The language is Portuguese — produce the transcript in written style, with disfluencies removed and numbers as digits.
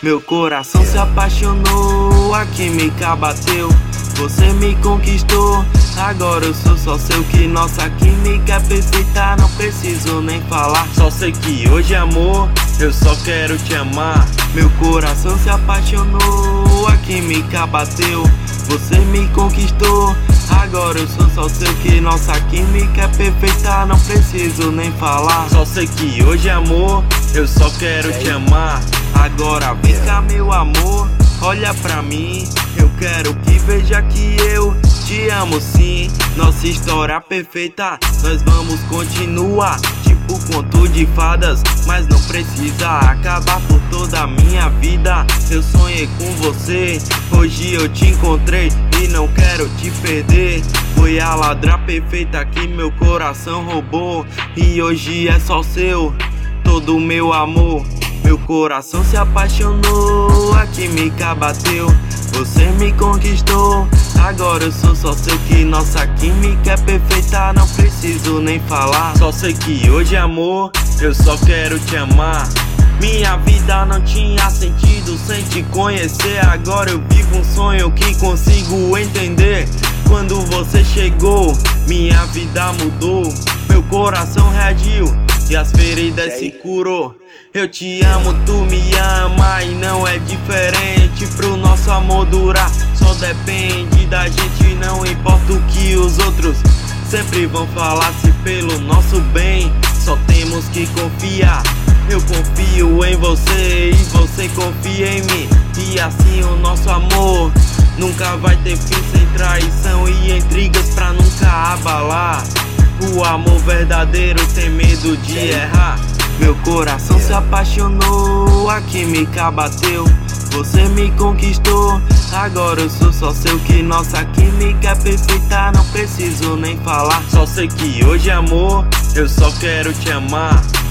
Meu coração se apaixonou, a química bateu. Você me conquistou, agora eu sou só seu. Que nossa química é perfeita, não preciso nem falar. Só sei que hoje é amor, eu só quero te amar. Meu coração se apaixonou, a química bateu. Você me conquistou, agora eu sou só seu. Que nossa química é perfeita, não preciso nem falar. Só sei que hoje é amor, eu só quero te amar. Agora vem cá, meu amor, olha pra mim. Eu quero que veja que eu te amo sim. Nossa história perfeita, nós vamos continuar. Tipo conto de fadas, mas não precisa acabar por toda a minha vida. Eu sonhei com você, hoje eu te encontrei e não quero te perder. Foi a ladra perfeita que meu coração roubou, e hoje é só seu, todo o meu amor. Meu coração se apaixonou, a química bateu. Você me conquistou, agora eu sou só seu. Que nossa química é perfeita, não preciso nem falar. Só sei que hoje é amor, eu só quero te amar. Minha vida não tinha sentido sem te conhecer. Agora eu vivo um sonho que consigo entender. Quando você chegou, minha vida mudou. Meu coração reagiu e as feridas se curou. Eu te amo, tu me ama e não é diferente. Pro nosso amor durar, só depende da gente. Não importa o que os outros sempre vão falar, se pelo nosso bem só temos que confiar. Eu confio em você e você confia em mim, e assim o nosso amor nunca vai ter fim. Sem traição e intrigas pra nunca abalar. O amor verdadeiro tem medo de errar. Meu coração se apaixonou, a química bateu. Você me conquistou, agora eu sou só seu. Que nossa química é perfeita, não preciso nem falar. Só sei que hoje é amor, eu só quero te amar.